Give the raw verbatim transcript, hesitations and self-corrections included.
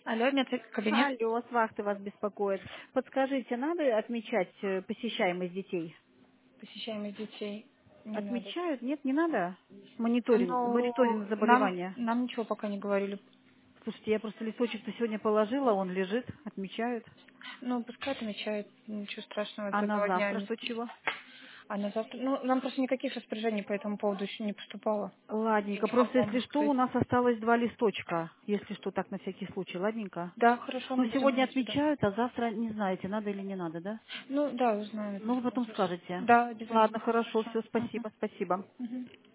Алло, медкабинет. Алло, с вахты вас беспокоит. Подскажите, надо отмечать э, посещаемость детей? Посещаемых детей не надо. Отмечают? Нет, не надо? Мониторинг, Но мониторинг нам, заболевания. нам ничего пока не говорили. Слушайте, я просто листочек-то сегодня положила, он лежит, отмечают. Ну, пускай отмечают, ничего страшного, А с на этого дня. завтра не- что чего? А на завтра, ну, нам просто никаких распоряжений по этому поводу еще не поступало. Я Ладненько, не просто могу вам если что, у сказать. нас осталось два листочка. Если что, так на всякий случай, ладненько. Да, хорошо, Ну, мы будем сегодня иметь в виду. отмечают, а завтра не знаете, надо или не надо, да? Ну, да, узнаем это Ну, вы все. потом скажете. Да, Ладно, обязательно. хорошо, Хорошо. все, Мгм. спасибо, спасибо. Мгм.